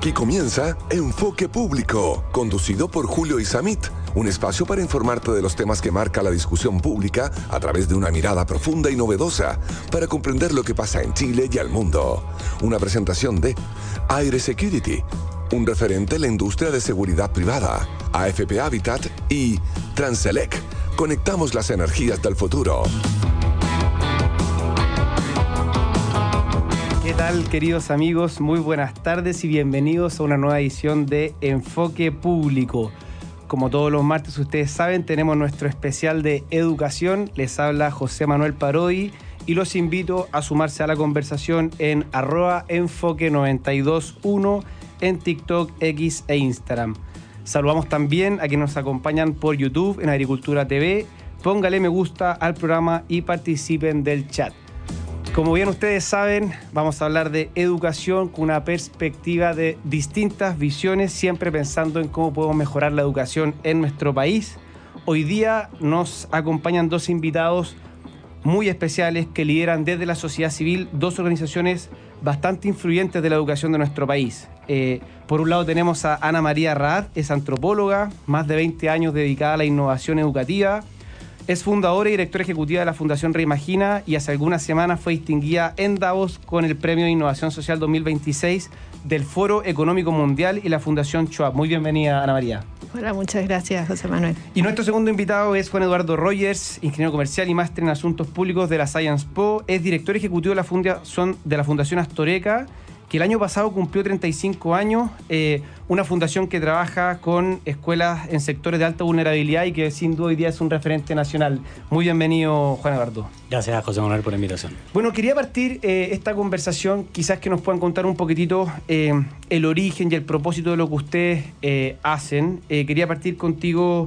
Aquí comienza Enfoque Público, conducido por Julio Isamit, un espacio para informarte de los temas que marca la discusión pública a través de una mirada profunda y novedosa para comprender lo que pasa en Chile y al mundo. Una presentación de Aire Security, un referente en la industria de seguridad privada, AFP Habitat y Transelec. Conectamos las energías del futuro. ¿Qué tal, queridos amigos? Muy buenas tardes y bienvenidos a una nueva edición de Enfoque Público. Como todos los martes, ustedes saben, tenemos nuestro especial de educación. Les habla José Manuel Parodi y los invito a sumarse a la conversación en @enfoque921 en TikTok, X e Instagram. Saludamos también a quienes nos acompañan por YouTube en Agricultura TV. Póngale me gusta al programa y participen del chat. Como bien ustedes saben, vamos a hablar de educación con una perspectiva de distintas visiones, siempre pensando en cómo podemos mejorar la educación en nuestro país. Hoy día nos acompañan dos invitados muy especiales que lideran desde la sociedad civil dos organizaciones bastante influyentes de la educación de nuestro país. Por un lado tenemos a Ana María Raad, es antropóloga, más de 20 años dedicada a la innovación educativa. Es fundadora y directora ejecutiva de la Fundación Reimagina y hace algunas semanas fue distinguida en Davos con el Premio de Innovación Social 2026 del Foro Económico Mundial y la Fundación Schwab. Muy bienvenida, Ana María. Hola, muchas gracias, José Manuel. Y nuestro segundo invitado es Juan Eduardo Rogers, ingeniero comercial y máster en Asuntos Públicos de la Sciences Po. Es director ejecutivo de la Fundación Astoreca, que el año pasado cumplió 35 años, una fundación que trabaja con escuelas en sectores de alta vulnerabilidad y que sin duda hoy día es un referente nacional. Muy bienvenido, Juan Eduardo. Gracias, José Manuel, por la invitación. Bueno, quería partir esta conversación, quizás que nos puedan contar un poquitito el origen y el propósito de lo que ustedes hacen. Quería partir contigo,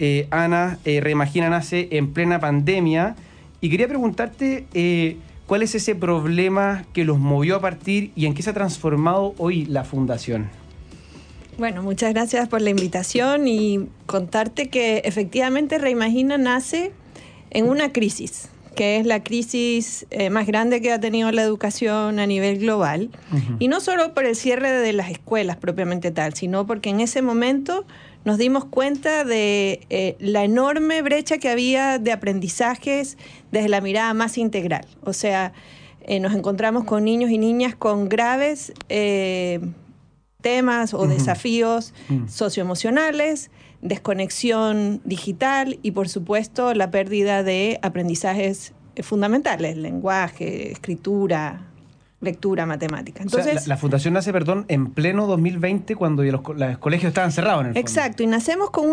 Ana. Reimagina nace en plena pandemia y quería preguntarte ¿cuál es ese problema que los movió a partir y en qué se ha transformado hoy la fundación? Bueno, muchas gracias por la invitación y contarte que efectivamente Reimagina nace en una crisis, que es la crisis más grande que ha tenido la educación a nivel global. Uh-huh. Y no solo por el cierre de las escuelas propiamente tal, sino porque en ese momento nos dimos cuenta de la enorme brecha que había de aprendizajes desde la mirada más integral. O sea, nos encontramos con niños y niñas con graves temas o desafíos socioemocionales, desconexión digital y, por supuesto, la pérdida de aprendizajes fundamentales, lenguaje, escritura, lectura, matemática. Entonces, o sea, la fundación nace, en pleno 2020, cuando los colegios estaban cerrados en el fondo. Exacto, y nacemos con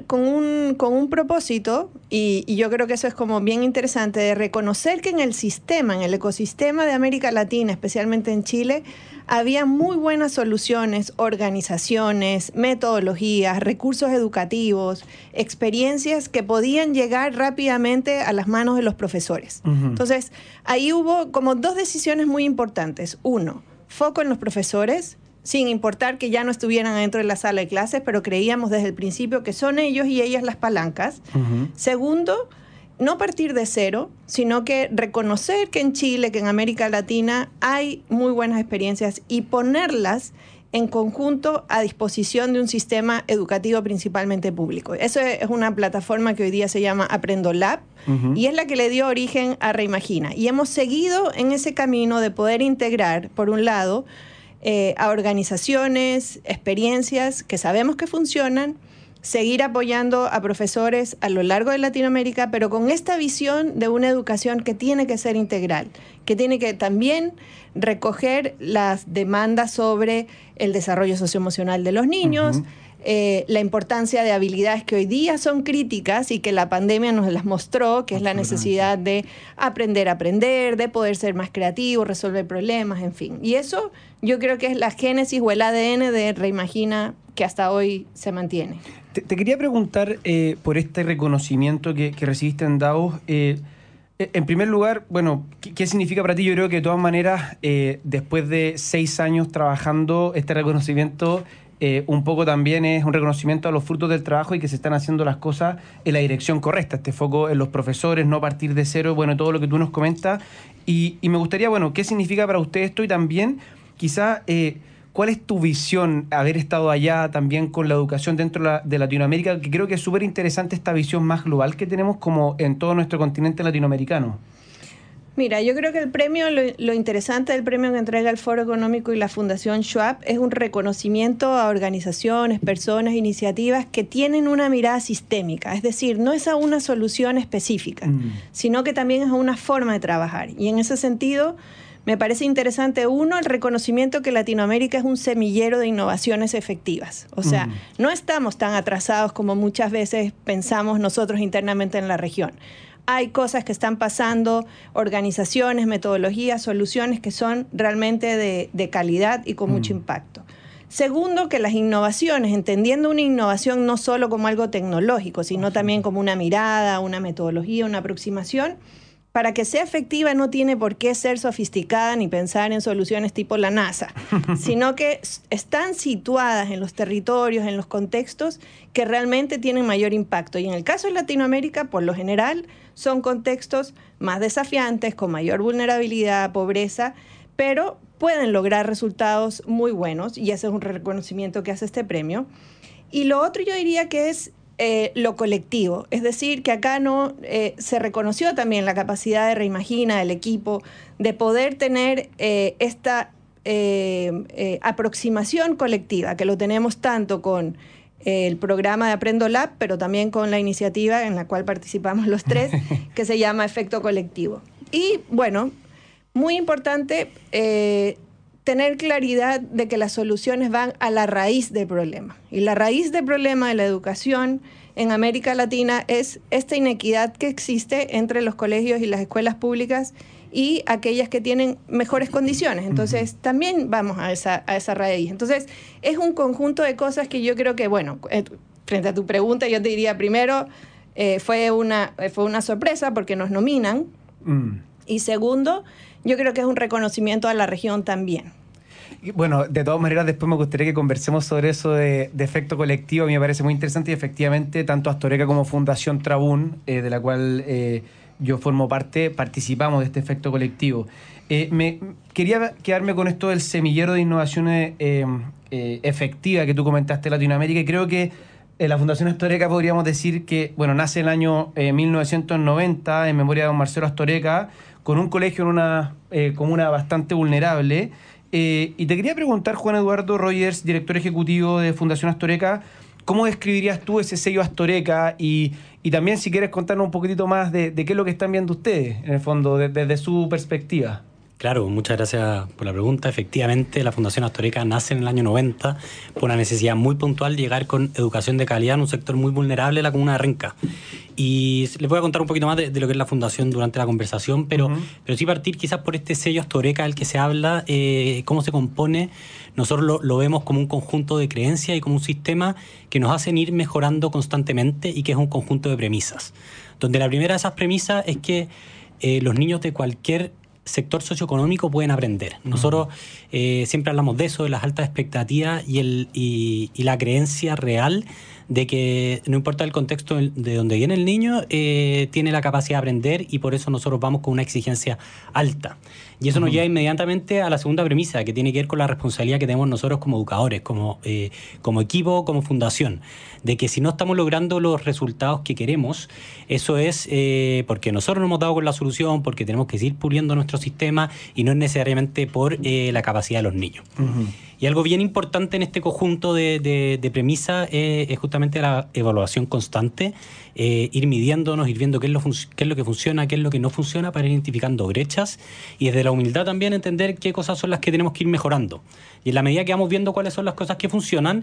un propósito, y yo creo que eso es como bien interesante, de reconocer que en el ecosistema de América Latina, especialmente en Chile, había muy buenas soluciones, organizaciones, metodologías, recursos educativos, experiencias que podían llegar rápidamente a las manos de los profesores. Uh-huh. Entonces, ahí hubo como dos decisiones muy importantes. Uno, foco en los profesores, sin importar que ya no estuvieran dentro de la sala de clases, pero creíamos desde el principio que son ellos y ellas las palancas. Uh-huh. Segundo, no partir de cero, sino que reconocer que en Chile, que en América Latina hay muy buenas experiencias y ponerlas en conjunto a disposición de un sistema educativo principalmente público. Eso es una plataforma que hoy día se llama Aprendolab, uh-huh, y es la que le dio origen a Reimagina. Y hemos seguido en ese camino de poder integrar, por un lado, a organizaciones, experiencias que sabemos que funcionan, seguir apoyando a profesores a lo largo de Latinoamérica, pero con esta visión de una educación que tiene que ser integral, que tiene que también recoger las demandas sobre el desarrollo socioemocional de los niños, uh-huh, la importancia de habilidades que hoy día son críticas y que la pandemia nos las mostró, que es la necesidad de aprender a aprender, de poder ser más creativo, resolver problemas, en fin. Y eso yo creo que es la génesis o el ADN de Reimagina que hasta hoy se mantiene. Te quería preguntar por este reconocimiento que recibiste en Davos. En primer lugar, bueno, ¿qué significa para ti? Yo creo que de todas maneras, después de 6 años trabajando, este reconocimiento un poco también es un reconocimiento a los frutos del trabajo y que se están haciendo las cosas en la dirección correcta. Este foco en los profesores, no partir de cero, bueno, todo lo que tú nos comentas. Y me gustaría, bueno, ¿qué significa para usted esto? Y también, quizá, ¿cuál es tu visión, haber estado allá también con la educación dentro de Latinoamérica? Que creo que es súper interesante esta visión más global que tenemos como en todo nuestro continente latinoamericano. Mira, yo creo que el premio, lo interesante del premio que entrega el Foro Económico y la Fundación Schwab es un reconocimiento a organizaciones, personas, iniciativas que tienen una mirada sistémica, es decir, no es a una solución específica, sino que también es a una forma de trabajar. Y en ese sentido, me parece interesante, uno, el reconocimiento que Latinoamérica es un semillero de innovaciones efectivas. O sea, no estamos tan atrasados como muchas veces pensamos nosotros internamente en la región. Hay cosas que están pasando, organizaciones, metodologías, soluciones que son realmente de calidad y con mucho impacto. Segundo, que las innovaciones, entendiendo una innovación no solo como algo tecnológico, sino también como una mirada, una metodología, una aproximación, para que sea efectiva no tiene por qué ser sofisticada ni pensar en soluciones tipo la NASA, sino que están situadas en los territorios, en los contextos que realmente tienen mayor impacto. Y en el caso de Latinoamérica, por lo general, son contextos más desafiantes, con mayor vulnerabilidad, pobreza, pero pueden lograr resultados muy buenos, y ese es un reconocimiento que hace este premio. Y lo otro yo diría que es lo colectivo, es decir, que acá no se reconoció también la capacidad de Reimagina del equipo de poder tener esta aproximación colectiva, que lo tenemos tanto con el programa de Aprendo Lab, pero también con la iniciativa en la cual participamos los tres, que se llama Efecto Colectivo. Y bueno, muy importante tener claridad de que las soluciones van a la raíz del problema. Y la raíz del problema de la educación en América Latina es esta inequidad que existe entre los colegios y las escuelas públicas y aquellas que tienen mejores condiciones. Entonces, también vamos a esa raíz. Entonces, es un conjunto de cosas que yo creo que, bueno, frente a tu pregunta, yo te diría, primero, fue una sorpresa porque nos nominan. Y segundo, yo creo que es un reconocimiento a la región también. Bueno, de todas maneras, después me gustaría que conversemos sobre eso de efecto colectivo. A mí me parece muy interesante y efectivamente, tanto Astoreca como Fundación Trabún, de la cual yo formo parte, participamos de este efecto colectivo. Quería quedarme con esto del semillero de innovaciones efectiva que tú comentaste en Latinoamérica, y creo que la Fundación Astoreca podríamos decir que, bueno, nace en el año 1990 en memoria de don Marcelo Astoreca, con un colegio en una comuna bastante vulnerable. Y te quería preguntar, Juan Eduardo Rogers, director ejecutivo de Fundación Astoreca, ¿cómo describirías tú ese sello Astoreca? Y también, si quieres contarnos un poquitito más de qué es lo que están viendo ustedes, en el fondo, desde su perspectiva. Claro, muchas gracias por la pregunta. Efectivamente, la Fundación Astoreca nace en el año 90 por una necesidad muy puntual de llegar con educación de calidad en un sector muy vulnerable, la comuna de Renca. Y les voy a contar un poquito más de lo que es la Fundación durante la conversación, pero sí partir quizás por este sello Astoreca del que se habla, cómo se compone. Nosotros lo vemos como un conjunto de creencias y como un sistema que nos hacen ir mejorando constantemente, y que es un conjunto de premisas. Donde la primera de esas premisas es que los niños de cualquier sector socioeconómico pueden aprender. Nosotros siempre hablamos de eso, de las altas expectativas y la creencia real de que no importa el contexto de donde viene el niño, tiene la capacidad de aprender, y por eso nosotros vamos con una exigencia alta. Y eso nos lleva inmediatamente a la segunda premisa, que tiene que ver con la responsabilidad que tenemos nosotros como educadores, como equipo, como fundación, de que si no estamos logrando los resultados que queremos, eso es porque nosotros no hemos dado con la solución, porque tenemos que seguir puliendo nuestro sistema, y no es necesariamente por la capacidad de los niños. Y algo bien importante en este conjunto de premisas es justamente la evaluación constante, ir midiéndonos, ir viendo qué es lo que funciona, qué es lo que no funciona, para ir identificando brechas, y desde la humildad también entender qué cosas son las que tenemos que ir mejorando. Y en la medida que vamos viendo cuáles son las cosas que funcionan,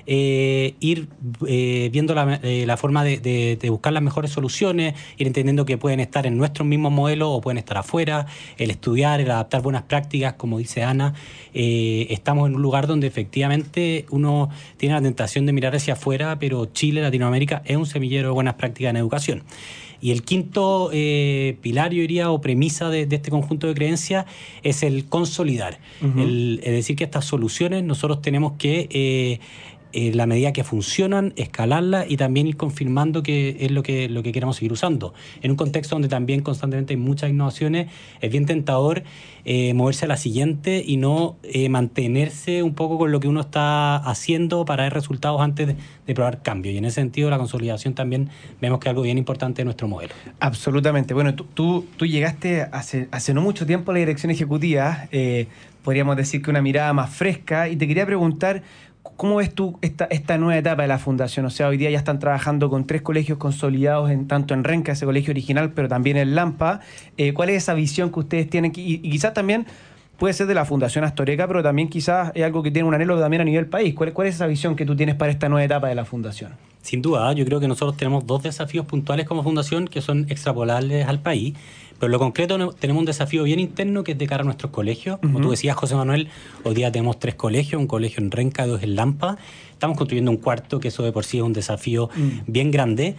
ir viendo la forma de buscar las mejores soluciones, ir entendiendo que pueden estar en nuestros mismos modelos o pueden estar afuera, el estudiar, el adaptar buenas prácticas, como dice Ana. Estamos en un lugar donde efectivamente uno tiene la tentación de mirar hacia afuera, pero Chile, Latinoamérica, es un semillero de buenas prácticas en educación. Y el quinto pilar, yo diría, o premisa de este conjunto de creencias es el consolidar. Es decir, que estas soluciones nosotros tenemos que la medida que funcionan, escalarla y también ir confirmando que es lo que queremos seguir usando. En un contexto donde también constantemente hay muchas innovaciones, es bien tentador moverse a la siguiente y no mantenerse un poco con lo que uno está haciendo para ver resultados antes de probar cambios. Y en ese sentido, la consolidación también vemos que es algo bien importante de nuestro modelo. Absolutamente. Bueno, tú llegaste hace no mucho tiempo a la dirección ejecutiva, podríamos decir que una mirada más fresca, y te quería preguntar, ¿cómo ves tú esta nueva etapa de la fundación? O sea, hoy día ya están trabajando con 3 colegios consolidados, tanto en Renca, ese colegio original, pero también en Lampa. ¿Cuál es esa visión que ustedes tienen? Y quizás también puede ser de la Fundación Astoreka, pero también quizás es algo que tiene un anhelo también a nivel país. ¿Cuál es esa visión que tú tienes para esta nueva etapa de la fundación? Sin duda, yo creo que nosotros tenemos 2 desafíos puntuales como fundación que son extrapolables al país, pero en lo concreto tenemos un desafío bien interno que es de cara a nuestros colegios. Como tú decías, José Manuel, hoy día tenemos 3 colegios, un colegio en Renca, 2 en Lampa. Estamos construyendo un 4, que eso de por sí es un desafío bien grande.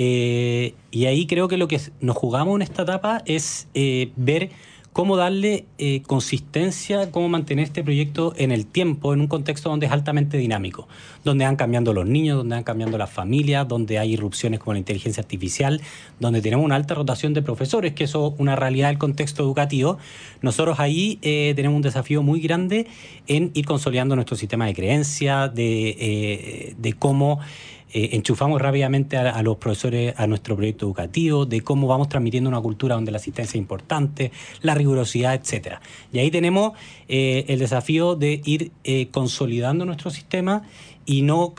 Y ahí creo que lo que nos jugamos en esta etapa es ver cómo darle consistencia, cómo mantener este proyecto en el tiempo, en un contexto donde es altamente dinámico, donde van cambiando los niños, donde van cambiando las familias, donde hay irrupciones como la inteligencia artificial, donde tenemos una alta rotación de profesores, que eso es una realidad del contexto educativo. Nosotros ahí tenemos un desafío muy grande en ir consolidando nuestro sistema de creencias, de cómo enchufamos rápidamente a los profesores a nuestro proyecto educativo, de cómo vamos transmitiendo una cultura donde la asistencia es importante, la rigurosidad, etcétera. Y ahí tenemos el desafío de ir consolidando nuestro sistema y no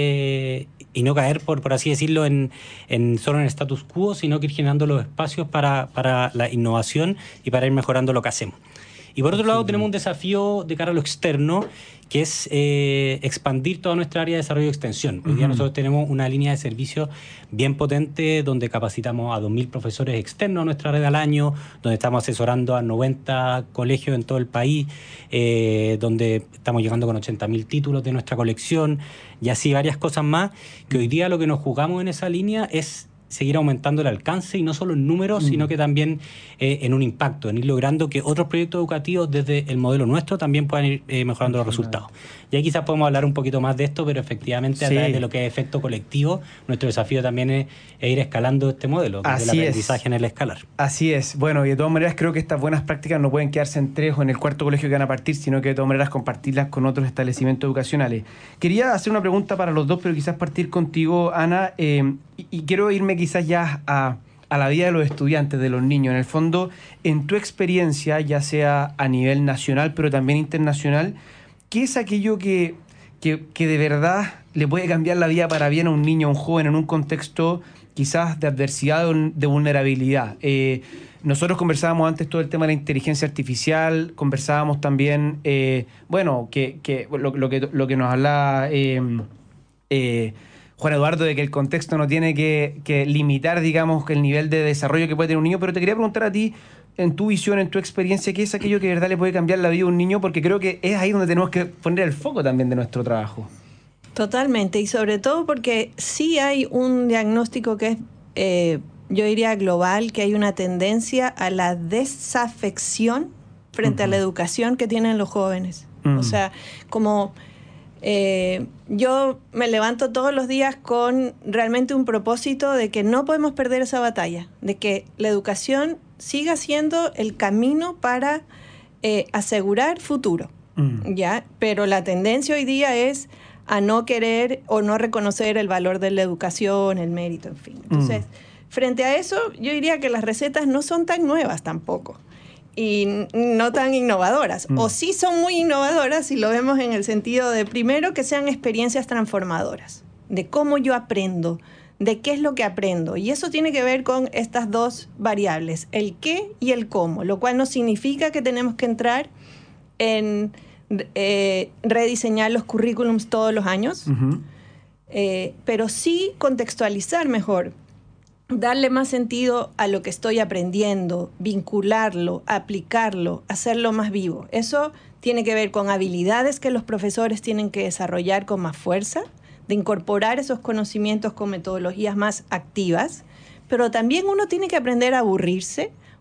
caer, por así decirlo, solo en el status quo, sino que ir generando los espacios para la innovación y para ir mejorando lo que hacemos. Y por otro lado tenemos un desafío de cara a lo externo, que es expandir toda nuestra área de desarrollo y extensión. Hoy día nosotros tenemos una línea de servicio bien potente donde capacitamos a 2.000 profesores externos a nuestra red al año, donde estamos asesorando a 90 colegios en todo el país, donde estamos llegando con 80.000 títulos de nuestra colección y así varias cosas más, que hoy día lo que nos jugamos en esa línea es seguir aumentando el alcance, y no solo en números, sino que también en un impacto, en ir logrando que otros proyectos educativos desde el modelo nuestro también puedan ir mejorando los resultados. Y ahí quizás podemos hablar un poquito más de esto, pero efectivamente a través de lo que es efecto colectivo, nuestro desafío también es ir escalando este modelo, desde el aprendizaje en el escalar. Así es. Bueno, y de todas maneras creo que estas buenas prácticas no pueden quedarse en 3 o en el 4º colegio que van a partir, sino que de todas maneras compartirlas con otros establecimientos educacionales. Quería hacer una pregunta para los dos, pero quizás partir contigo, Ana, y quiero irme quizás ya a la vida de los estudiantes, de los niños. En el fondo, en tu experiencia, ya sea a nivel nacional, pero también internacional, ¿qué es aquello que de verdad le puede cambiar la vida para bien a un niño, a un joven, en un contexto quizás de adversidad o de vulnerabilidad? Nosotros conversábamos antes todo el tema de la inteligencia artificial, conversábamos también, lo que nos hablaba Juan Eduardo, de que el contexto no tiene que limitar, digamos, el nivel de desarrollo que puede tener un niño, pero te quería preguntar a ti, en tu visión, en tu experiencia, ¿qué es aquello que de verdad le puede cambiar la vida a un niño? Porque creo que es ahí donde tenemos que poner el foco también de nuestro trabajo. Totalmente, y sobre todo porque sí hay un diagnóstico que es, yo diría global, que hay una tendencia a la desafección frente a la educación que tienen los jóvenes. O sea, como yo me levanto todos los días con realmente un propósito de que no podemos perder esa batalla, de que la educación siga siendo el camino para asegurar futuro, ¿ya? Pero la tendencia hoy día es a no querer o no reconocer el valor de la educación, el mérito, en fin. Entonces, frente a eso, yo diría que las recetas no son tan nuevas tampoco y no tan innovadoras. O sí son muy innovadoras si lo vemos en el sentido de, primero, que sean experiencias transformadoras, de cómo yo aprendo, de qué es lo que aprendo. Y eso tiene que ver con estas 2 variables, el qué y el cómo, lo cual no significa que tenemos que entrar en rediseñar los currículums todos los años, pero sí contextualizar mejor, darle más sentido a lo que estoy aprendiendo, vincularlo, aplicarlo, hacerlo más vivo. Eso tiene que ver con habilidades que los profesores tienen que desarrollar con más fuerza, de incorporar esos conocimientos con metodologías más activas, pero también uno tiene que aprender a aburrirse,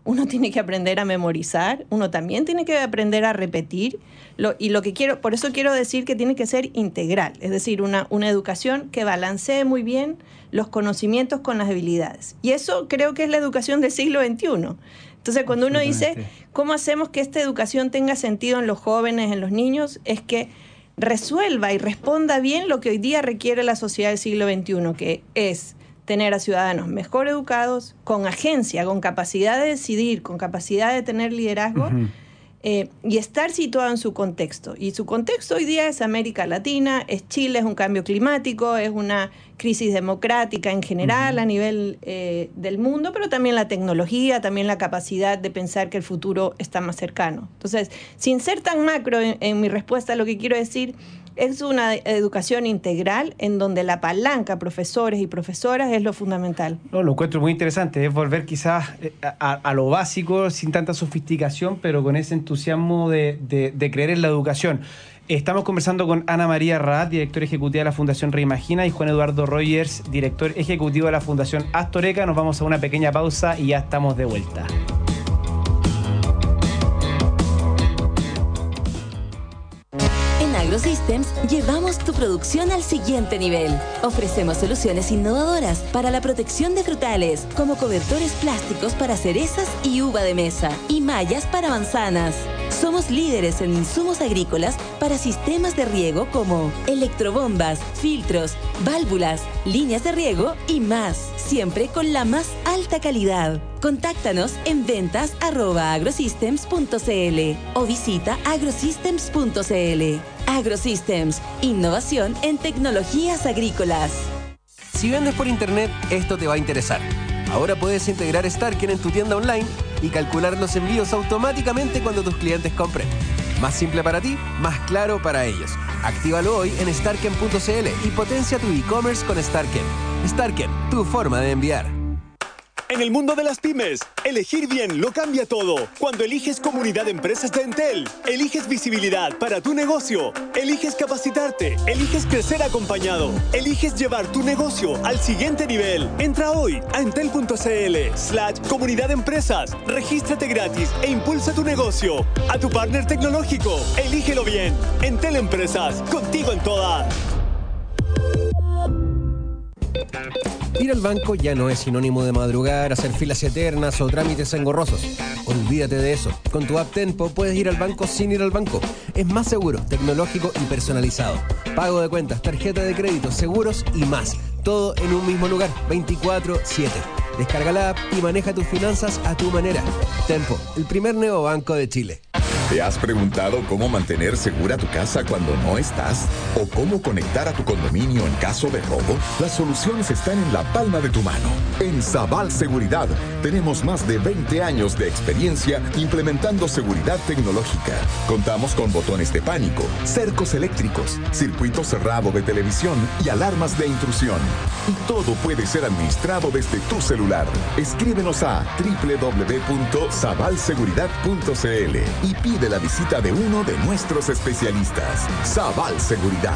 uno tiene que aprender a memorizar, uno también tiene que aprender a repetir. Por eso quiero decir que tiene que ser integral, es decir, una educación que balancee muy bien los conocimientos con las habilidades. Y eso creo que es la educación del siglo XXI. Entonces, cuando uno dice, ¿cómo hacemos que esta educación tenga sentido en los jóvenes, en los niños? Es que resuelva y responda bien lo que hoy día requiere la sociedad del siglo XXI, que es tener a ciudadanos mejor educados, con agencia, con capacidad de decidir, con capacidad de tener liderazgo, y estar situado en su contexto. Y su contexto hoy día es América Latina, es Chile, es un cambio climático, es una crisis democrática en general a nivel del mundo, pero también la tecnología, también la capacidad de pensar que el futuro está más cercano. Entonces, sin ser tan macro en mi respuesta, lo que quiero decir es una educación integral en donde la palanca, profesores y profesoras, es lo fundamental. No, lo encuentro muy interesante, es volver quizás a lo básico, sin tanta sofisticación, pero con ese entusiasmo de creer en la educación. Estamos conversando con Ana María Raad, directora ejecutiva de la Fundación Reimagina, y Juan Eduardo Rogers, director ejecutivo de la Fundación Astoreka. Nos vamos a una pequeña pausa y ya estamos de vuelta. AgroSystems llevamos tu producción al siguiente nivel. Ofrecemos soluciones innovadoras para la protección de frutales, como cobertores plásticos para cerezas y uva de mesa, y mallas para manzanas. Somos líderes en insumos agrícolas para sistemas de riego como electrobombas, filtros, válvulas, líneas de riego y más, siempre con la más alta calidad. Contáctanos en ventas@agrosystems.cl o visita agrosystems.cl. AgroSystems, innovación en tecnologías agrícolas. Si vendes por internet, esto te va a interesar. Ahora puedes integrar Starken en tu tienda online y calcular los envíos automáticamente cuando tus clientes compren. Más simple para ti, más claro para ellos. Actívalo hoy en starken.cl y potencia tu e-commerce con Starken. Starken, tu forma de enviar. En el mundo de las pymes, elegir bien lo cambia todo. Cuando eliges Comunidad de Empresas de Entel, eliges visibilidad para tu negocio, eliges capacitarte, eliges crecer acompañado, eliges llevar tu negocio al siguiente nivel. Entra hoy a entel.cl/comunidad de empresas, regístrate gratis e impulsa tu negocio. A tu partner tecnológico, elígelo bien. Entel Empresas, contigo en todas. Ir al banco ya no es sinónimo de madrugar, hacer filas eternas o trámites engorrosos. Olvídate de eso. Con tu app Tenpo puedes ir al banco sin ir al banco. Es más seguro, tecnológico y personalizado. Pago de cuentas, tarjeta de crédito, seguros y más. Todo en un mismo lugar, 24/7. Descarga la app y maneja tus finanzas a tu manera. Tenpo, el primer neobanco de Chile. ¿Te has preguntado cómo mantener segura tu casa cuando no estás? ¿O cómo conectar a tu condominio en caso de robo? Las soluciones están en la palma de tu mano. En Sabal Seguridad tenemos más de 20 años de experiencia implementando seguridad tecnológica. Contamos con botones de pánico, cercos eléctricos, circuito cerrado de televisión y alarmas de intrusión. Y todo puede ser administrado desde tu celular. Escríbenos a www.sabalseguridad.cl y pide la visita de uno de nuestros especialistas. Sabal Seguridad.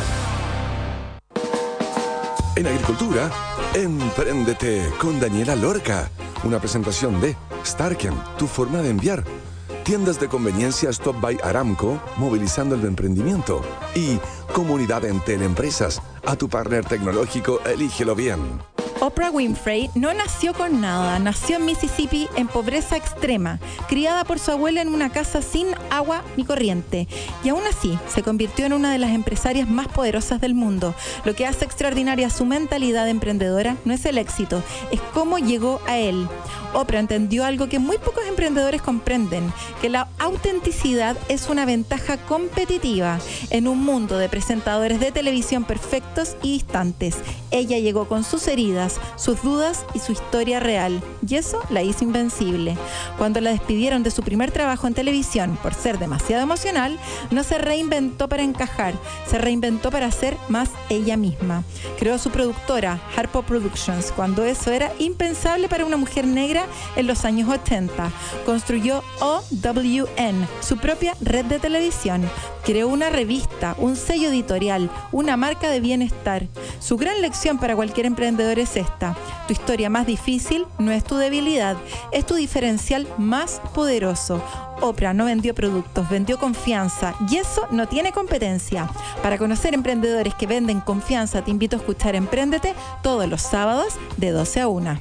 En agricultura, empréndete con Daniela Lorca. Una presentación de Starken, tu forma de enviar. Tiendas de conveniencia Stop by Aramco, movilizando el emprendimiento. Y Comunidad Entel Empresas. A tu partner tecnológico, elígelo bien. Oprah Winfrey no nació con nada, nació en Mississippi en pobreza extrema, criada por su abuela en una casa sin agua ni corriente, y aún así se convirtió en una de las empresarias más poderosas del mundo. Lo que hace extraordinaria su mentalidad emprendedora no es el éxito, es cómo llegó a él. Oprah entendió algo que muy pocos emprendedores comprenden, que la autenticidad es una ventaja competitiva en un mundo de presentadores de televisión perfectos y distantes. Ella llegó con sus heridas, sus dudas y su historia real, y eso la hizo invencible. Cuando la despidieron de su primer trabajo en televisión por ser demasiado emocional, no se reinventó para encajar, se reinventó para ser más ella misma. Creó su productora, Harpo Productions, cuando eso era impensable para una mujer negra en los años 80. Construyó OWN, su propia red de televisión. Creó una revista, un sello editorial, una marca de bienestar. Su gran lección para cualquier emprendedor es esta. Tu historia más difícil no es tu debilidad, es tu diferencial más poderoso. Oprah no vendió productos, vendió confianza, y eso no tiene competencia. Para conocer emprendedores que venden confianza, te invito a escuchar Empréndete todos los sábados de 12 a 1.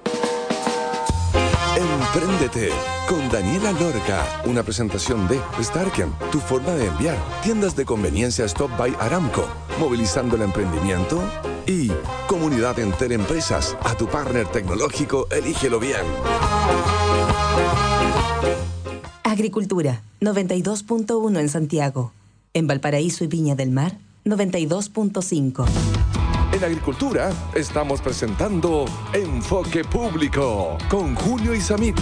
Empréndete con Daniela Lorca, una presentación de Starken, tu forma de enviar, tiendas de conveniencia Stop by Aramco, movilizando el emprendimiento, y Comunidad Enter Empresas, a tu partner tecnológico, elígelo bien. Agricultura, 92.1 en Santiago. En Valparaíso y Viña del Mar, 92.5. En Agricultura estamos presentando Enfoque Público con Julio Isamit.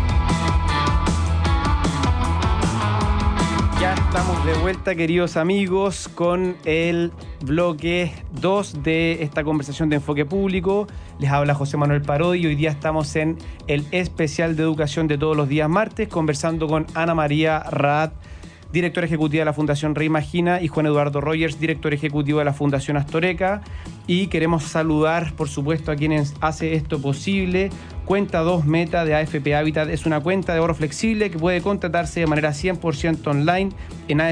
Ya estamos de vuelta, queridos amigos, con el bloque 2 de esta conversación de Enfoque Público. Les habla José Manuel Parodi y hoy día estamos en el especial de educación de todos los días martes, conversando con Ana María Raad, directora ejecutiva de la Fundación Reimagina, y Juan Eduardo Rogers, director ejecutivo de la Fundación Astoreca. Y queremos saludar, por supuesto, a quienes hace esto posible. Cuenta 2 Meta de AFP Habitat es una cuenta de ahorro flexible que puede contratarse de manera 100% online en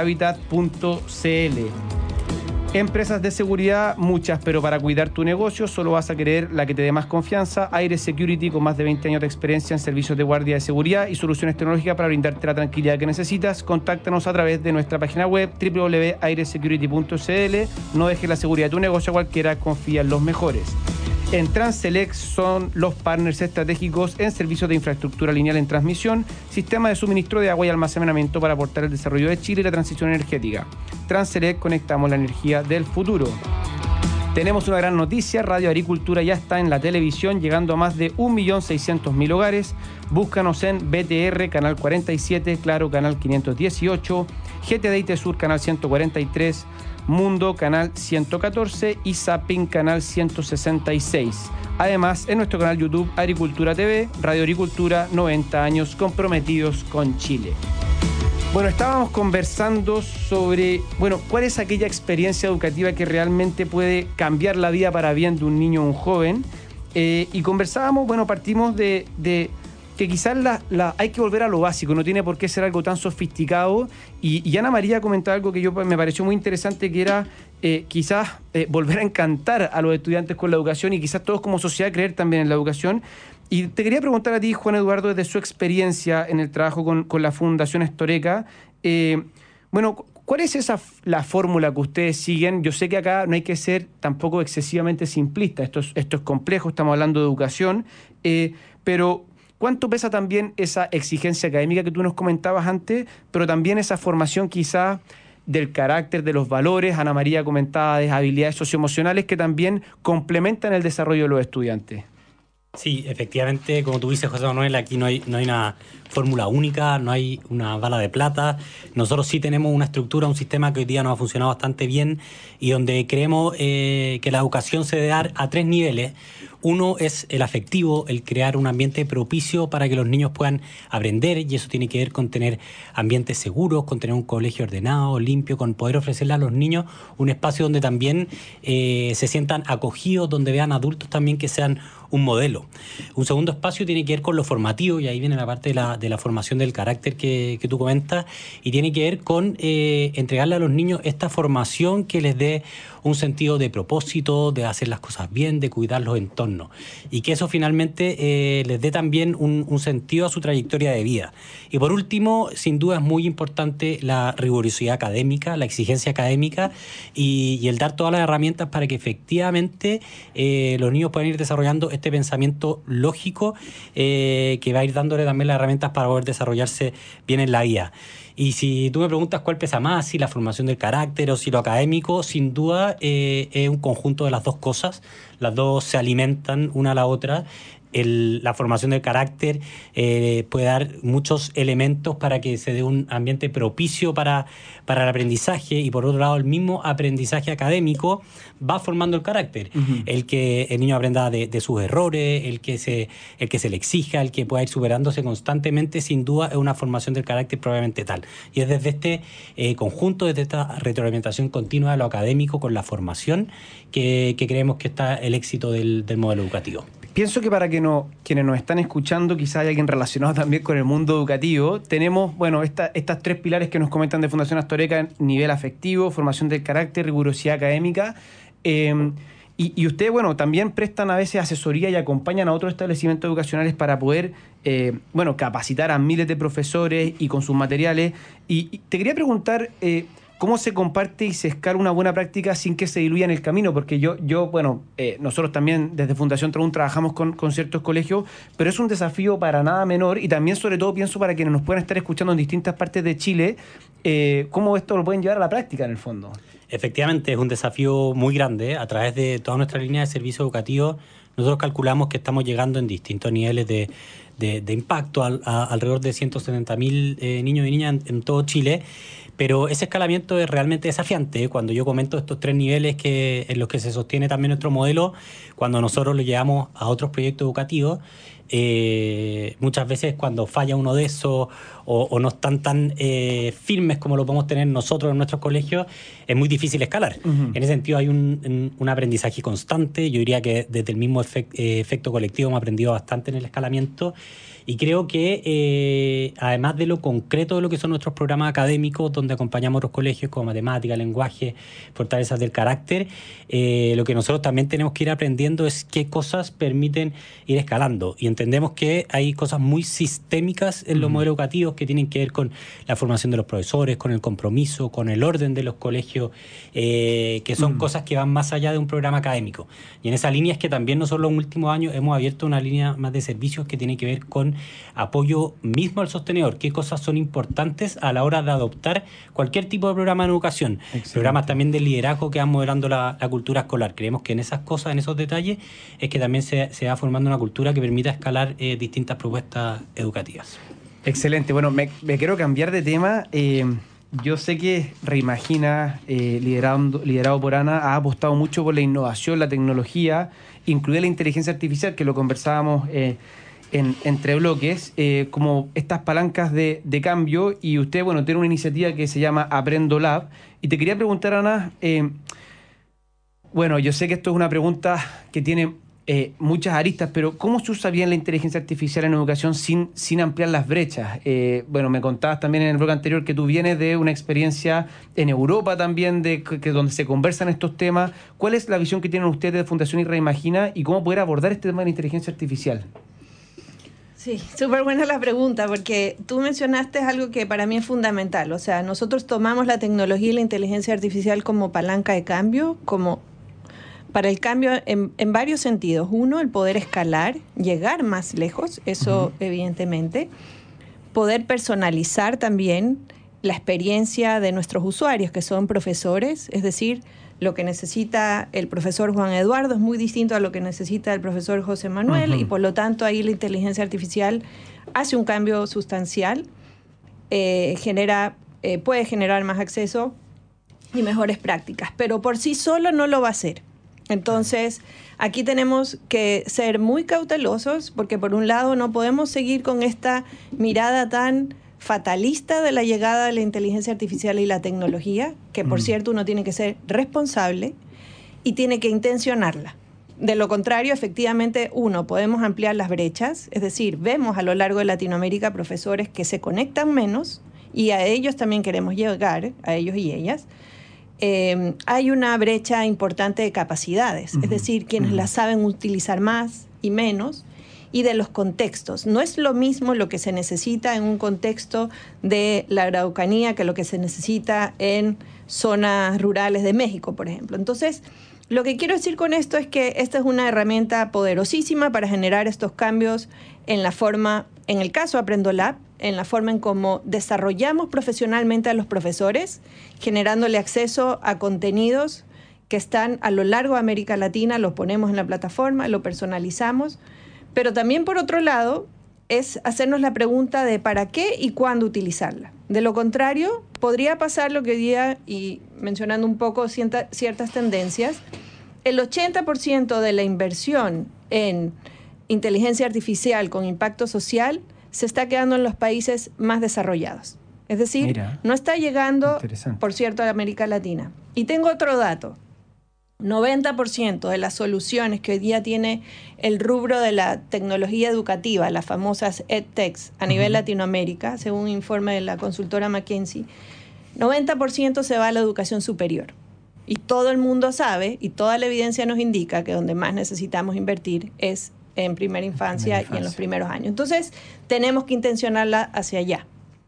afphabitat.cl. Empresas de seguridad, muchas, pero para cuidar tu negocio solo vas a querer la que te dé más confianza. Aire Security, con más de 20 años de experiencia en servicios de guardia de seguridad y soluciones tecnológicas para brindarte la tranquilidad que necesitas. Contáctanos a través de nuestra página web www.airesecurity.cl. No dejes la seguridad de tu negocio a cualquiera, confía en los mejores. En Transelec son los partners estratégicos en servicios de infraestructura lineal en transmisión, sistema de suministro de agua y almacenamiento para aportar el desarrollo de Chile y la transición energética. Transelec, conectamos la energía del futuro. Tenemos una gran noticia: Radio Agricultura ya está en la televisión, llegando a más de 1.600.000 hogares. Búscanos en BTR, canal 47, Claro, canal 518, GTD Sur, canal 143, Mundo, canal 114 y Zapping, canal 166. Además, en nuestro canal YouTube Agricultura TV, Radio Agricultura, 90 años comprometidos con Chile. Bueno, estábamos conversando sobre, cuál es aquella experiencia educativa que realmente puede cambiar la vida para bien de un niño o un joven. Y conversábamos, partimos de que quizás hay que volver a lo básico, no tiene por qué ser algo tan sofisticado. Y Ana María comentaba algo que me pareció muy interesante, que era quizás volver a encantar a los estudiantes con la educación y quizás todos como sociedad creer también en la educación. Y te quería preguntar a ti, Juan Eduardo, desde su experiencia en el trabajo con la Fundación Astoreca, ¿cuál es la fórmula que ustedes siguen? Yo sé que acá no hay que ser tampoco excesivamente simplista, esto es complejo, estamos hablando de educación, pero ¿cuánto pesa también esa exigencia académica que tú nos comentabas antes, pero también esa formación quizá del carácter, de los valores? Ana María comentaba de habilidades socioemocionales que también complementan el desarrollo de los estudiantes. Sí, efectivamente, como tú dices, José Manuel, aquí no hay una fórmula única, no hay una bala de plata. Nosotros sí tenemos una estructura, un sistema que hoy día nos ha funcionado bastante bien y donde creemos que la educación se debe dar a 3 niveles. Uno es el afectivo, el crear un ambiente propicio para que los niños puedan aprender, y eso tiene que ver con tener ambientes seguros, con tener un colegio ordenado, limpio, con poder ofrecerle a los niños un espacio donde también se sientan acogidos, donde vean adultos también que sean un modelo. Un segundo espacio tiene que ver con lo formativo, y ahí viene la parte de la formación del carácter que tú comentas, y tiene que ver con entregarle a los niños esta formación que les dé un sentido de propósito, de hacer las cosas bien, de cuidar los entornos, y que eso finalmente les dé también un sentido a su trayectoria de vida. Y por último, sin duda es muy importante la rigurosidad académica, la exigencia académica y el dar todas las herramientas para que efectivamente los niños puedan ir desarrollando este pensamiento lógico que va a ir dándole también las herramientas para poder desarrollarse bien en la vida. Y si tú me preguntas cuál pesa más, si la formación del carácter o si lo académico, sin duda es un conjunto de las dos cosas. Las dos se alimentan una a la otra la formación del carácter puede dar muchos elementos para que se dé un ambiente propicio para el aprendizaje, y por otro lado el mismo aprendizaje académico va formando el carácter. El que el niño aprenda de sus errores, el que se le exija, el que pueda ir superándose constantemente, sin duda es una formación del carácter probablemente tal. Y es desde este conjunto, desde esta retroalimentación continua de lo académico con la formación que creemos que está el éxito del modelo educativo. Pienso que para quienes nos están escuchando, quizá hay alguien relacionado también con el mundo educativo, tenemos, bueno, estas 3 pilares que nos comentan de Fundación Astorga: nivel afectivo, formación del carácter, rigurosidad académica. Y ustedes, bueno, también prestan a veces asesoría y acompañan a otros establecimientos educacionales para poder, capacitar a miles de profesores y con sus materiales. Y te quería preguntar, ¿cómo se comparte y se escala una buena práctica sin que se diluya en el camino? Porque nosotros también desde Fundación Trabún trabajamos con ciertos colegios, pero es un desafío para nada menor, y también sobre todo pienso para quienes nos puedan estar escuchando en distintas partes de Chile, cómo esto lo pueden llevar a la práctica en el fondo. Efectivamente, es un desafío muy grande. A través de toda nuestra línea de servicio educativo, nosotros calculamos que estamos llegando en distintos niveles de impacto a alrededor de 170.000 niños y niñas en todo Chile. Pero ese escalamiento es realmente desafiante. Cuando yo comento estos 3 niveles en los que se sostiene también nuestro modelo, cuando nosotros lo llevamos a otros proyectos educativos, muchas veces cuando falla uno de esos o no están tan firmes como lo podemos tener nosotros en nuestros colegios, es muy difícil escalar. En ese sentido hay un aprendizaje constante. Yo diría que desde el mismo efecto colectivo hemos aprendido bastante en el escalamiento. Y creo que, además de lo concreto de lo que son nuestros programas académicos, donde acompañamos a otros colegios como matemática, lenguaje, fortalezas del carácter, lo que nosotros también tenemos que ir aprendiendo es qué cosas permiten ir escalando. Y entendemos que hay cosas muy sistémicas en los modelos educativos que tienen que ver con la formación de los profesores, con el compromiso, con el orden de los colegios, que son cosas que van más allá de un programa académico. Y en esa línea es que también nosotros en los últimos años hemos abierto una línea más de servicios que tiene que ver con apoyo mismo al sostenedor, qué cosas son importantes a la hora de adoptar cualquier tipo de programa de educación. Excelente. Programas también de liderazgo que van modelando la cultura escolar. Creemos que en esas cosas, en esos detalles, es que también se va formando una cultura que permita escalar distintas propuestas educativas. Excelente. Bueno, me quiero cambiar de tema. Yo sé que Reimagina, liderado por Ana, ha apostado mucho por la innovación, la tecnología, incluida la inteligencia artificial, que lo conversábamos entre bloques, como estas palancas de cambio, y usted, tiene una iniciativa que se llama Aprendo Lab, y te quería preguntar, Ana, yo sé que esto es una pregunta que tiene muchas aristas, pero ¿cómo se usa bien la inteligencia artificial en educación sin ampliar las brechas? Me contabas también en el blog anterior que tú vienes de una experiencia en Europa también, donde se conversan estos temas. ¿Cuál es la visión que tienen ustedes de Fundación Reimagina y cómo poder abordar este tema de la inteligencia artificial? Sí, súper buena la pregunta, porque tú mencionaste algo que para mí es fundamental. O sea, nosotros tomamos la tecnología y la inteligencia artificial como palanca de cambio, como para el cambio en varios sentidos. Uno, el poder escalar, llegar más lejos, eso evidentemente. Poder personalizar también la experiencia de nuestros usuarios, que son profesores, es decir, lo que necesita el profesor Juan Eduardo es muy distinto a lo que necesita el profesor José Manuel, y por lo tanto ahí la inteligencia artificial hace un cambio sustancial, puede generar más acceso y mejores prácticas, pero por sí solo no lo va a hacer. Entonces, aquí tenemos que ser muy cautelosos, porque por un lado no podemos seguir con esta mirada tan fatalista de la llegada de la inteligencia artificial y la tecnología, que por cierto uno tiene que ser responsable y tiene que intencionarla. De lo contrario, efectivamente, podemos ampliar las brechas, es decir, vemos a lo largo de Latinoamérica profesores que se conectan menos, y a ellos también queremos llegar, a ellos y ellas. Hay una brecha importante de capacidades, es decir, quienes las saben utilizar más y menos, y de los contextos. No es lo mismo lo que se necesita en un contexto de la Araucanía que lo que se necesita en zonas rurales de México, por ejemplo. Entonces, lo que quiero decir con esto es que esta es una herramienta poderosísima para generar estos cambios en la forma, en el caso Aprendo Lab, en la forma en cómo desarrollamos profesionalmente a los profesores, generándole acceso a contenidos que están a lo largo de América Latina, los ponemos en la plataforma, lo personalizamos, Pero también, por otro lado, es hacernos la pregunta de para qué y cuándo utilizarla. De lo contrario, podría pasar lo que hoy día, y mencionando un poco ciertas tendencias, el 80% de la inversión en inteligencia artificial con impacto social se está quedando en los países más desarrollados. Es decir, Mira, no está llegando, por cierto, a América Latina. Y tengo otro dato. 90% de las soluciones que hoy día tiene el rubro de la tecnología educativa, las famosas EdTechs, a nivel Latinoamérica, según un informe de la consultora McKinsey, 90% se va a la educación superior. Y todo el mundo sabe, y toda la evidencia nos indica que donde más necesitamos invertir es en primera infancia y en los primeros años. Entonces, tenemos que intencionarla hacia allá.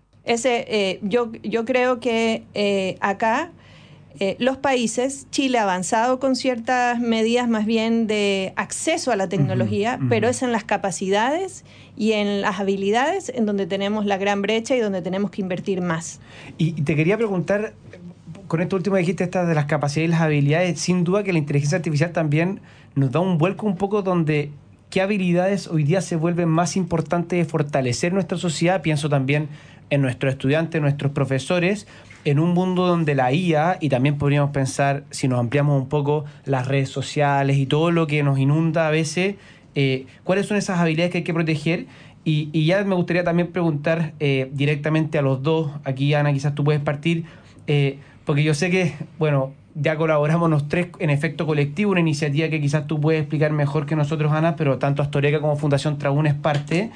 Yo creo que acá los países, Chile ha avanzado con ciertas medidas más bien de acceso a la tecnología, pero es en las capacidades y en las habilidades en donde tenemos la gran brecha y donde tenemos que invertir más. Y te quería preguntar, con esto último dijiste estas de las capacidades y las habilidades, sin duda que la inteligencia artificial también nos da un vuelco un poco donde qué habilidades hoy día se vuelven más importantes de fortalecer nuestra sociedad. Pienso también en nuestros estudiantes, nuestros profesores, en un mundo donde la IA, y también podríamos pensar, si nos ampliamos un poco, las redes sociales y todo lo que nos inunda a veces, ¿cuáles son esas habilidades que hay que proteger? Y ya me gustaría también preguntar directamente a los dos, aquí Ana, quizás tú puedes partir, porque yo sé que, bueno, ya colaboramos los tres en Efecto Colectivo, una iniciativa que quizás tú puedes explicar mejor que nosotros, Ana, pero tanto Astoreca como Fundación Trabún es parte.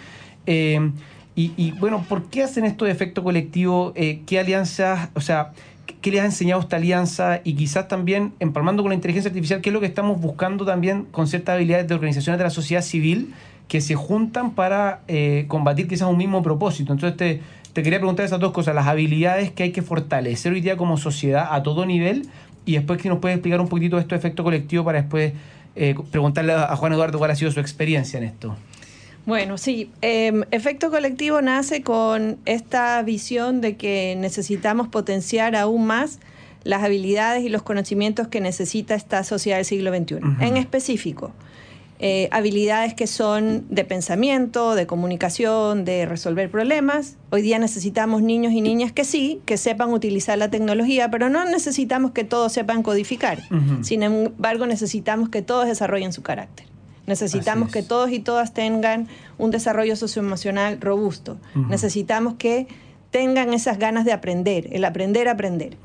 Y bueno, ¿por qué hacen esto de Efecto Colectivo? ¿Qué alianzas, o sea, qué les ha enseñado esta alianza? Y quizás también, empalmando con la inteligencia artificial, ¿qué es lo que estamos buscando también con ciertas habilidades de organizaciones de la sociedad civil que se juntan para combatir quizás un mismo propósito? Entonces te quería preguntar esas dos cosas, las habilidades que hay que fortalecer hoy día como sociedad a todo nivel, y después que nos puedes explicar un poquitito esto de Efecto Colectivo para después preguntarle a Juan Eduardo cuál ha sido su experiencia en esto. Bueno, sí, Efecto Colectivo nace con esta visión de que necesitamos potenciar aún más las habilidades y los conocimientos que necesita esta sociedad del siglo XXI. En específico, habilidades que son de pensamiento, de comunicación, de resolver problemas. Hoy día necesitamos niños y niñas que sepan utilizar la tecnología, pero no necesitamos que todos sepan codificar. Sin embargo, necesitamos que todos desarrollen su carácter. Necesitamos que todos y todas tengan un desarrollo socioemocional robusto. Necesitamos que tengan esas ganas de aprender, el aprender a aprender.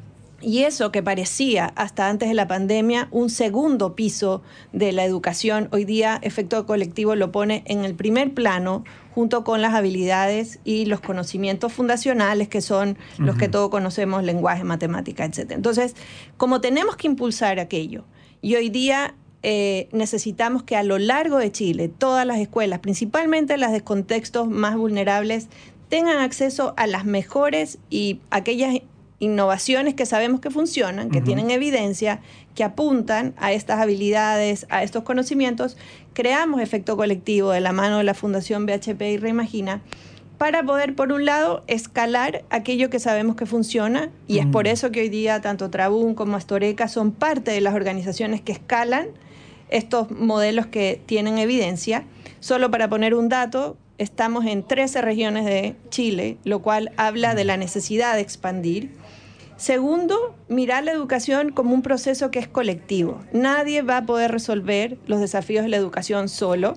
Y eso que parecía hasta antes de la pandemia un segundo piso de la educación, hoy día Efecto Colectivo lo pone en el primer plano junto con las habilidades y los conocimientos fundacionales que son los que todos conocemos, lenguaje, matemática, etc. Entonces, como tenemos que impulsar aquello, y hoy día necesitamos que a lo largo de Chile todas las escuelas, principalmente las de contextos más vulnerables, tengan acceso a las mejores y aquellas innovaciones que sabemos que funcionan, que tienen evidencia, que apuntan a estas habilidades, a estos conocimientos. Creamos Efecto Colectivo de la mano de la Fundación BHP y Reimagina para poder, por un lado, escalar aquello que sabemos que funciona, y es por eso que hoy día tanto Trabún como Astoreca son parte de las organizaciones que escalan estos modelos que tienen evidencia. Solo para poner un dato, estamos en 13 regiones de Chile, lo cual habla de la necesidad de expandir. Segundo, mirar la educación como un proceso que es colectivo. Nadie va a poder resolver los desafíos de la educación solo.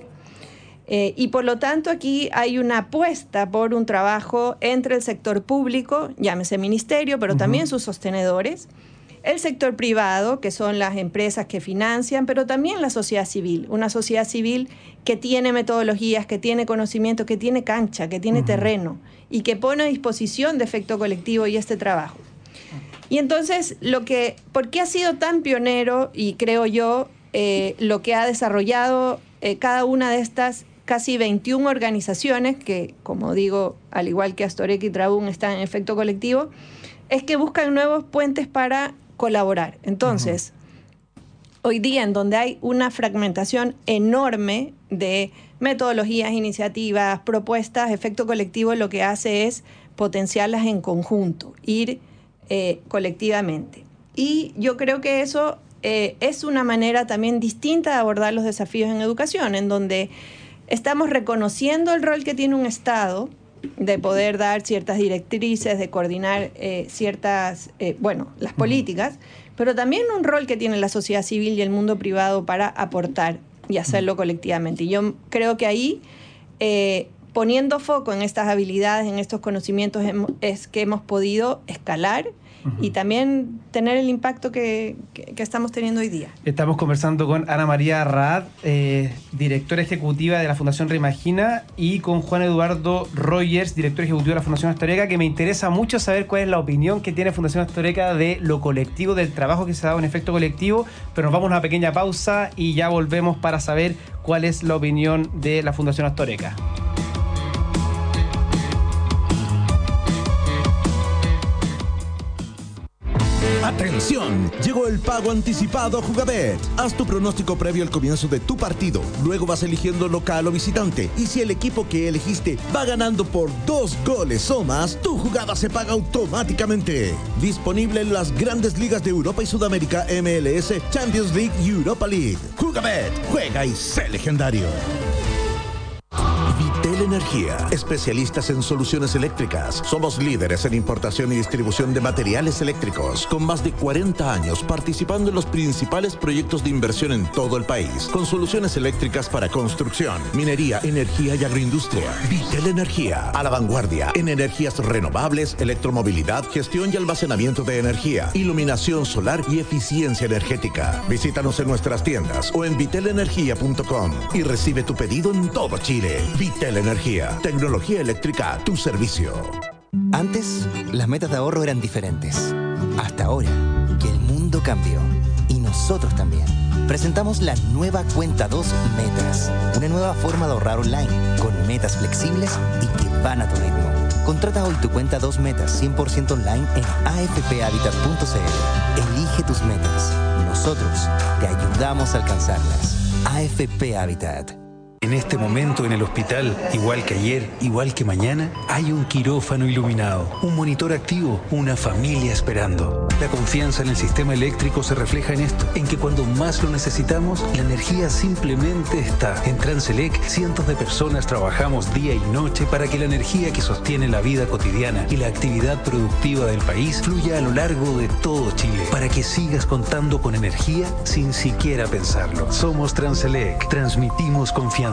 Y por lo tanto aquí hay una apuesta por un trabajo entre el sector público, llámese ministerio, pero también sus sostenedores, el sector privado, que son las empresas que financian, pero también la sociedad civil, una sociedad civil que tiene metodologías, que tiene conocimiento, que tiene cancha, que tiene terreno y que pone a disposición de Efecto Colectivo y este trabajo. Y entonces, ¿por qué ha sido tan pionero y creo yo lo que ha desarrollado cada una de estas casi 21 organizaciones que, como digo, al igual que Astoreca y Trabún están en Efecto Colectivo, es que buscan nuevos puentes para colaborar? Entonces, hoy día en donde hay una fragmentación enorme de metodologías, iniciativas, propuestas, Efecto Colectivo lo que hace es potenciarlas en conjunto, ir colectivamente. Y yo creo que eso es una manera también distinta de abordar los desafíos en educación, en donde estamos reconociendo el rol que tiene un Estado de poder dar ciertas directrices, de coordinar las políticas, pero también un rol que tiene la sociedad civil y el mundo privado para aportar y hacerlo colectivamente. Y yo creo que ahí, poniendo foco en estas habilidades, en estos conocimientos, es que hemos podido escalar y también tener el impacto que estamos teniendo hoy día. Estamos conversando con Ana María Raad, directora ejecutiva de la Fundación Reimagina, y con Juan Eduardo Rogers, director ejecutivo de la Fundación Astoreka, que me interesa mucho saber cuál es la opinión que tiene Fundación Astoreka de lo colectivo, del trabajo que se ha dado en efecto colectivo, pero nos vamos a una pequeña pausa y ya volvemos para saber cuál es la opinión de la Fundación Astoreka. ¡Atención! Llegó el pago anticipado a Jugabet. Haz tu pronóstico previo al comienzo de tu partido. Luego vas eligiendo local o visitante. Y si el equipo que elegiste va ganando por 2 goles o más, tu jugada se paga automáticamente. Disponible en las grandes ligas de Europa y Sudamérica, MLS, Champions League y Europa League. Jugabet. Juega y sé legendario. Vitel Energía, especialistas en soluciones eléctricas. Somos líderes en importación y distribución de materiales eléctricos, con más de 40 años participando en los principales proyectos de inversión en todo el país, con soluciones eléctricas para construcción, minería, energía y agroindustria. Vitel Energía, a la vanguardia en energías renovables, electromovilidad, gestión y almacenamiento de energía, iluminación solar y eficiencia energética. Visítanos en nuestras tiendas o en vitelenergia.com y recibe tu pedido en todo Chile. Vitel Energía, tecnología eléctrica a tu servicio. Antes, las metas de ahorro eran diferentes. Hasta ahora, que el mundo cambió. Y nosotros también. Presentamos la nueva Cuenta 2 Metas. Una nueva forma de ahorrar online, con metas flexibles y que van a tu ritmo. Contrata hoy tu Cuenta 2 Metas 100% online en afphabitat.cl. Elige tus metas. Nosotros te ayudamos a alcanzarlas. AFP Habitat. En este momento en el hospital, igual que ayer, igual que mañana, hay un quirófano iluminado, un monitor activo, una familia esperando. La confianza en el sistema eléctrico se refleja en esto, en que cuando más lo necesitamos, la energía simplemente está. En Transelec, cientos de personas trabajamos día y noche para que la energía que sostiene la vida cotidiana y la actividad productiva del país fluya a lo largo de todo Chile, para que sigas contando con energía sin siquiera pensarlo. Somos Transelec, transmitimos confianza.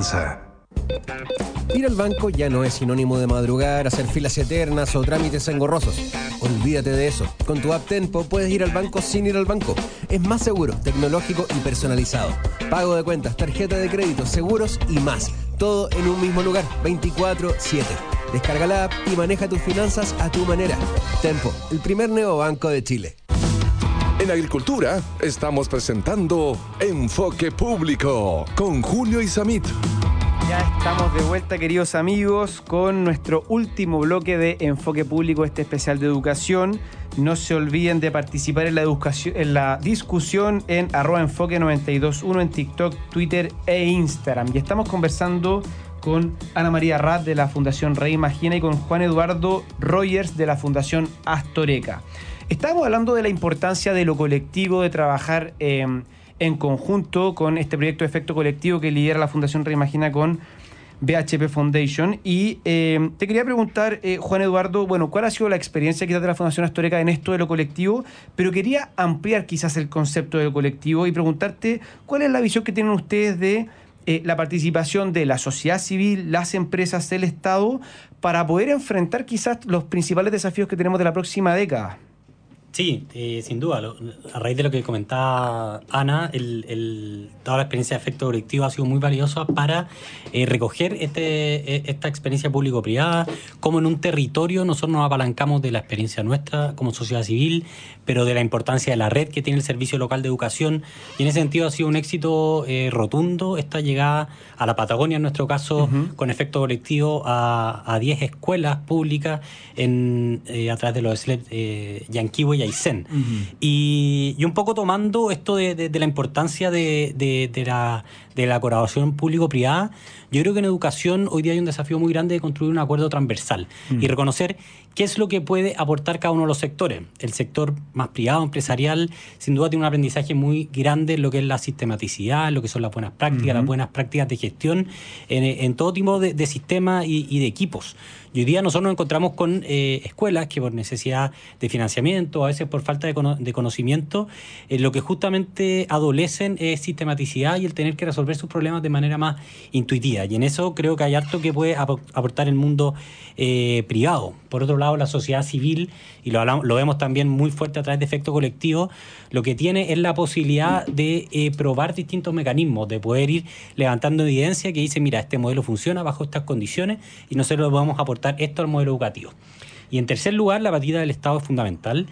Ir al banco ya no es sinónimo de madrugar, hacer filas eternas o trámites engorrosos. Olvídate de eso. Con tu app Tenpo puedes ir al banco sin ir al banco. Es más seguro, tecnológico y personalizado. Pago de cuentas, tarjeta de crédito, seguros y más. Todo en un mismo lugar, 24/7. Descarga la app y maneja tus finanzas a tu manera. Tenpo, el primer neobanco de Chile. En Agricultura estamos presentando Enfoque Público con Julio Isamit. Ya estamos de vuelta, queridos amigos, con nuestro último bloque de Enfoque Público, este especial de educación. No se olviden de participar en la discusión en @enfoque921 en TikTok, Twitter e Instagram. Y estamos conversando con Ana María Raad de la Fundación Reimagina y con Juan Eduardo Rogers de la Fundación Astoreka. Estábamos hablando de la importancia de lo colectivo, de trabajar en conjunto con este proyecto de efecto colectivo que lidera la Fundación Reimagina con BHP Foundation. Y te quería preguntar, Juan Eduardo, bueno, ¿cuál ha sido la experiencia quizás de la Fundación Astoreka en esto de lo colectivo? Pero quería ampliar quizás el concepto de lo colectivo y preguntarte cuál es la visión que tienen ustedes de la participación de la sociedad civil, las empresas, el Estado, para poder enfrentar quizás los principales desafíos que tenemos de la próxima década. Sí, sin duda. A raíz de lo que comentaba Ana, toda la experiencia de efecto colectivo ha sido muy valiosa para recoger esta experiencia público-privada, como en un territorio nosotros nos apalancamos de la experiencia nuestra como sociedad civil, pero de la importancia de la red que tiene el Servicio Local de Educación, y en ese sentido ha sido un éxito rotundo esta llegada a la Patagonia, en nuestro caso, con efecto colectivo a 10 escuelas públicas a través de los SLEP Yanquihue y Aysén. Y un poco tomando esto de la importancia de de la colaboración público-privada, yo creo que en educación hoy día hay un desafío muy grande de construir un acuerdo transversal y reconocer qué es lo que puede aportar cada uno de los sectores. El sector más privado, empresarial, sin duda tiene un aprendizaje muy grande en lo que es la sistematicidad, en lo que son las buenas prácticas, las buenas prácticas de gestión, en todo tipo de sistemas y de equipos. Y hoy día nosotros nos encontramos con escuelas que por necesidad de financiamiento, a veces por falta de conocimiento, lo que justamente adolecen es sistematicidad y el tener que resolver sus problemas de manera más intuitiva. Y en eso creo que hay harto que puede aportar el mundo privado. Por otro lado, la sociedad civil, y lo vemos también muy fuerte a través de efecto colectivo, lo que tiene es la posibilidad de probar distintos mecanismos, de poder ir levantando evidencia que dice, mira, este modelo funciona bajo estas condiciones y nosotros vamos a aportar esto al modelo educativo. Y en tercer lugar, la batida del Estado es fundamental.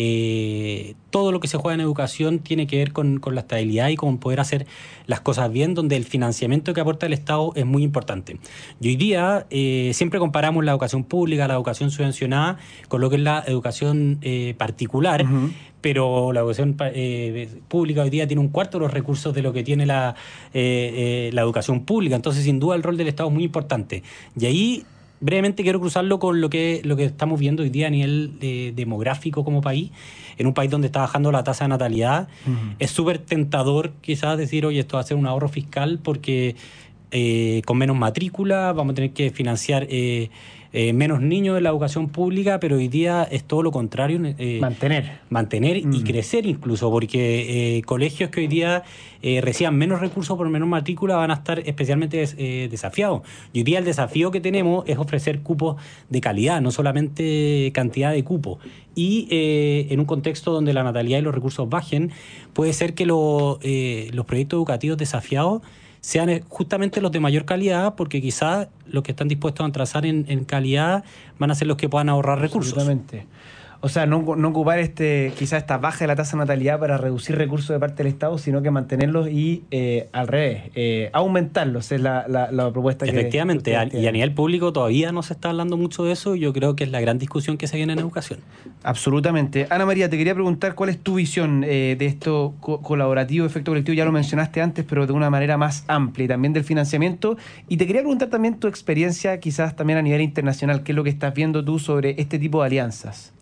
Todo lo que se juega en educación tiene que ver con la estabilidad y con poder hacer las cosas bien, donde el financiamiento que aporta el Estado es muy importante. Y hoy día siempre comparamos la educación pública, la educación subvencionada, con lo que es la educación particular, pero la educación pública hoy día tiene un cuarto de los recursos de lo que tiene la educación pública. Entonces, sin duda, el rol del Estado es muy importante. Y ahí brevemente quiero cruzarlo con lo que estamos viendo hoy día a nivel demográfico como país. En un país donde está bajando la tasa de natalidad, es súper tentador quizás decir, oye, esto va a ser un ahorro fiscal porque con menos matrícula vamos a tener que financiar menos niños en la educación pública, pero hoy día es todo lo contrario. Mantener y crecer incluso, porque colegios que hoy día reciban menos recursos por menos matrícula van a estar especialmente desafiados. Y hoy día el desafío que tenemos es ofrecer cupos de calidad, no solamente cantidad de cupos. Y en un contexto donde la natalidad y los recursos bajen, puede ser que los proyectos educativos desafiados sean justamente los de mayor calidad, porque quizás los que están dispuestos a trazar en calidad van a ser los que puedan ahorrar recursos. Absolutamente. O sea, no ocupar quizás esta baja de la tasa de natalidad para reducir recursos de parte del Estado, sino que mantenerlos y al revés, aumentarlos es la propuesta. Efectivamente, y a nivel público todavía no se está hablando mucho de eso, y yo creo que es la gran discusión que se viene en educación. Absolutamente. Ana María, te quería preguntar cuál es tu visión de esto colaborativo, efecto colectivo, ya lo mencionaste antes, pero de una manera más amplia, y también del financiamiento, y te quería preguntar también tu experiencia quizás también a nivel internacional, qué es lo que estás viendo tú sobre este tipo de alianzas.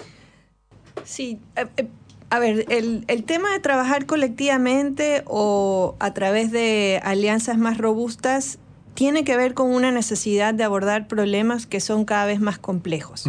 Sí, a ver, el tema de trabajar colectivamente o a través de alianzas más robustas tiene que ver con una necesidad de abordar problemas que son cada vez más complejos.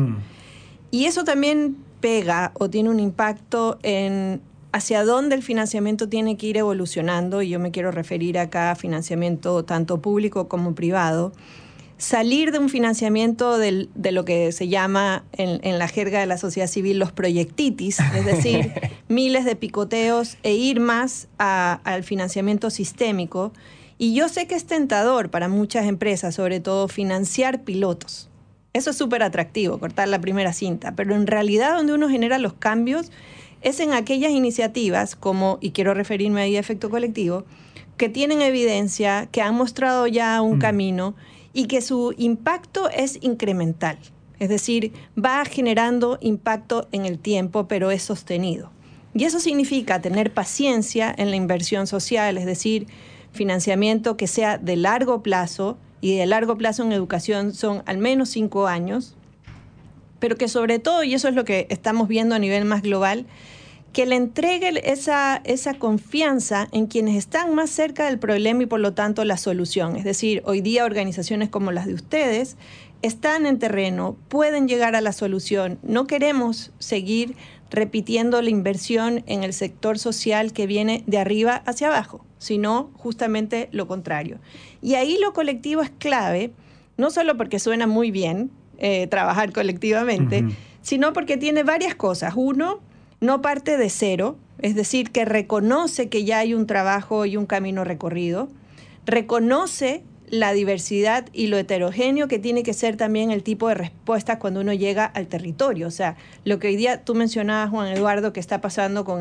Y eso también pega o tiene un impacto en hacia dónde el financiamiento tiene que ir evolucionando, y yo me quiero referir acá a financiamiento tanto público como privado. Salir de un financiamiento de lo que se llama en la jerga de la sociedad civil los proyectitis, es decir, miles de picoteos, e ir más al financiamiento sistémico. Y yo sé que es tentador para muchas empresas, sobre todo, financiar pilotos. Eso es súper atractivo, cortar la primera cinta, pero en realidad donde uno genera los cambios es en aquellas iniciativas como, y quiero referirme ahí a efecto colectivo, que tienen evidencia, que han mostrado ya un camino, y que su impacto es incremental. Es decir, va generando impacto en el tiempo, pero es sostenido. Y eso significa tener paciencia en la inversión social, es decir, financiamiento que sea de largo plazo, y de largo plazo en educación son al menos 5 años, pero que sobre todo, y eso es lo que estamos viendo a nivel más global, que le entregue esa confianza en quienes están más cerca del problema y por lo tanto la solución. Es decir, hoy día organizaciones como las de ustedes están en terreno, pueden llegar a la solución. No queremos seguir repitiendo la inversión en el sector social que viene de arriba hacia abajo, sino justamente lo contrario. Y ahí lo colectivo es clave, no solo porque suena muy bien trabajar colectivamente, sino porque tiene varias cosas. Uno, no parte de cero, es decir, que reconoce que ya hay un trabajo y un camino recorrido, reconoce la diversidad y lo heterogéneo que tiene que ser también el tipo de respuestas cuando uno llega al territorio. O sea, lo que hoy día tú mencionabas, Juan Eduardo, que está pasando con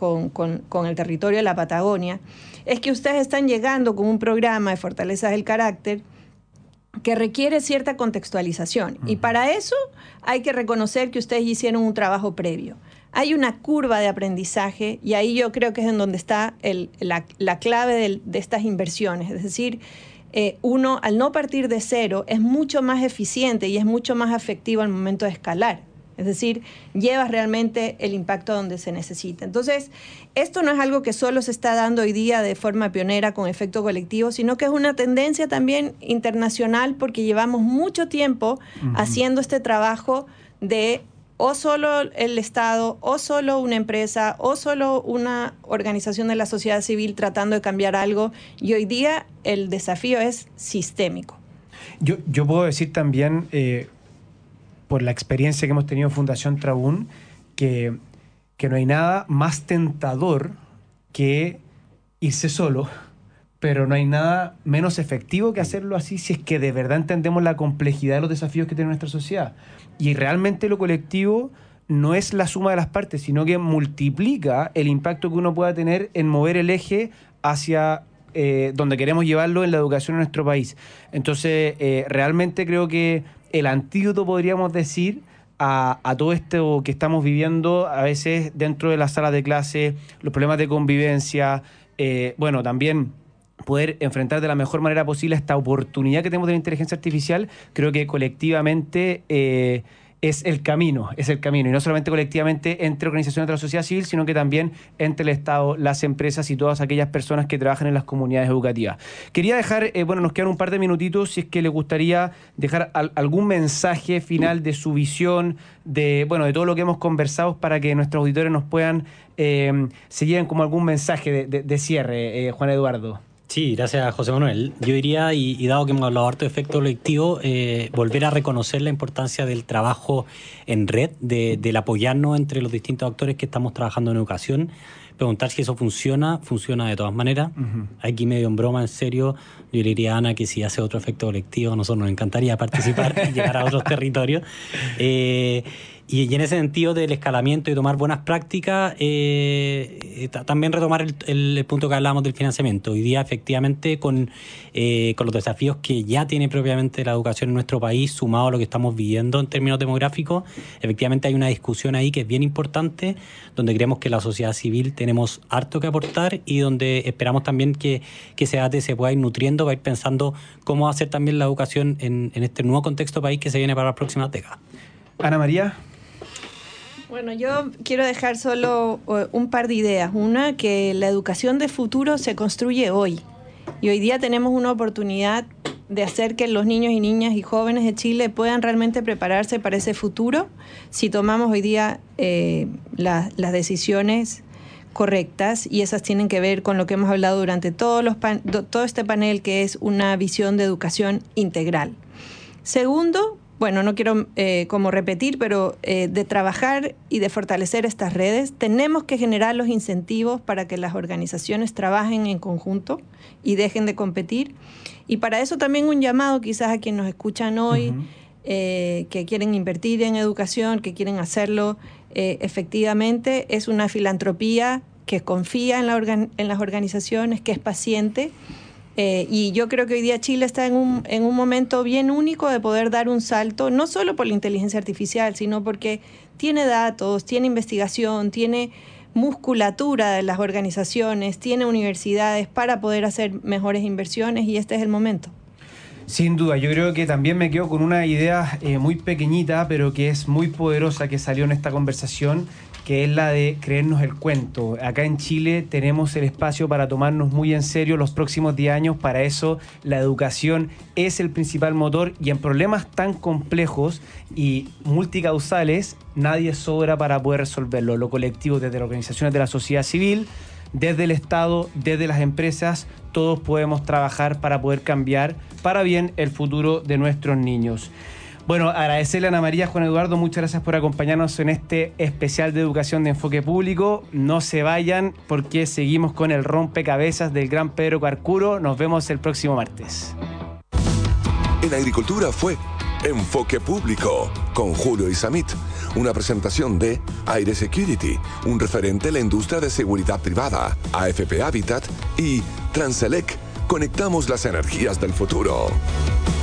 el territorio de la Patagonia, es que ustedes están llegando con un programa de fortalezas del carácter que requiere cierta contextualización. Y para eso hay que reconocer que ustedes hicieron un trabajo previo. hay una curva de aprendizaje y ahí yo creo que es en donde está la clave de estas inversiones. Es decir, uno al no partir de cero es mucho más eficiente y es mucho más efectivo al momento de escalar. Es decir, llevas realmente el impacto donde se necesita. Entonces, esto no es algo que solo se está dando hoy día de forma pionera con efecto colectivo, sino que es una tendencia también internacional porque llevamos mucho tiempo haciendo este trabajo de o solo el Estado, o solo una empresa, o solo una organización de la sociedad civil tratando de cambiar algo. Y hoy día el desafío es sistémico. Yo puedo decir también, por la experiencia que hemos tenido en Fundación Trabún, que no hay nada más tentador que irse solo, pero no hay nada menos efectivo que hacerlo así si es que de verdad entendemos la complejidad de los desafíos que tiene nuestra sociedad. Y realmente lo colectivo no es la suma de las partes, sino que multiplica el impacto que uno pueda tener en mover el eje hacia donde queremos llevarlo en la educación en nuestro país. Entonces, realmente creo que el antídoto, podríamos decir, a todo esto que estamos viviendo a veces dentro de las salas de clase, los problemas de convivencia, bueno, también poder enfrentar de la mejor manera posible esta oportunidad que tenemos de la inteligencia artificial, creo que colectivamente es el camino, y no solamente colectivamente entre organizaciones de la sociedad civil, sino que también entre el Estado, las empresas y todas aquellas personas que trabajan en las comunidades educativas. Quería dejar, bueno, nos quedan un par de minutitos, si es que les gustaría dejar algún mensaje final de su visión, de todo lo que hemos conversado, para que nuestros auditores nos puedan seguir como algún mensaje de cierre, Juan Eduardo. Sí, gracias, José Manuel. Yo diría, y dado que hemos hablado harto de efecto colectivo, volver a reconocer la importancia del trabajo en red, del apoyarnos entre los distintos actores que estamos trabajando en educación, preguntar si eso funciona de todas maneras. Aquí medio en broma, en serio, yo le diría a Ana que si hace otro efecto colectivo, a nosotros nos encantaría participar y llegar a otros territorios. Y en ese sentido del escalamiento y tomar buenas prácticas, también retomar el punto que hablábamos del financiamiento. Hoy día, efectivamente, con los desafíos que ya tiene propiamente la educación en nuestro país, sumado a lo que estamos viviendo en términos demográficos, efectivamente hay una discusión ahí que es bien importante, donde creemos que la sociedad civil tenemos harto que aportar y donde esperamos también que ese debate se pueda ir nutriendo, va a ir pensando cómo hacer también la educación en este nuevo contexto país que se viene para las próximas décadas. Ana María. Bueno, yo quiero dejar solo un par de ideas. Una, que la educación de futuro se construye hoy. Y hoy día tenemos una oportunidad de hacer que los niños y niñas y jóvenes de Chile puedan realmente prepararse para ese futuro si tomamos hoy día las decisiones correctas, y esas tienen que ver con lo que hemos hablado durante todo este panel, que es una visión de educación integral. Segundo, bueno, no quiero como repetir, pero de trabajar y de fortalecer estas redes, tenemos que generar los incentivos para que las organizaciones trabajen en conjunto y dejen de competir. Y para eso también un llamado quizás a quienes nos escuchan hoy, que quieren invertir en educación, que quieren hacerlo efectivamente, es una filantropía que confía en las organizaciones, que es paciente. Y yo creo que hoy día Chile está en un momento bien único de poder dar un salto, no solo por la inteligencia artificial, sino porque tiene datos, tiene investigación, tiene musculatura de las organizaciones, tiene universidades para poder hacer mejores inversiones, y este es el momento. Sin duda, yo creo que también me quedo con una idea muy pequeñita, pero que es muy poderosa, que salió en esta conversación, que es la de creernos el cuento. Acá en Chile tenemos el espacio para tomarnos muy en serio los próximos 10 años. Para eso la educación es el principal motor, y en problemas tan complejos y multicausales nadie sobra para poder resolverlo. Lo colectivo, desde las organizaciones de la sociedad civil, desde el Estado, desde las empresas, todos podemos trabajar para poder cambiar para bien el futuro de nuestros niños. Bueno, agradecerle a Ana María, Juan Eduardo, muchas gracias por acompañarnos en este especial de educación de Enfoque Público. No se vayan, porque seguimos con el rompecabezas del gran Pedro Carcuro. Nos vemos el próximo martes. En Agricultura fue Enfoque Público con Julio Isamit, una presentación de Aire Security, un referente en la industria de seguridad privada, AFP Habitat y Transelec. Conectamos las energías del futuro.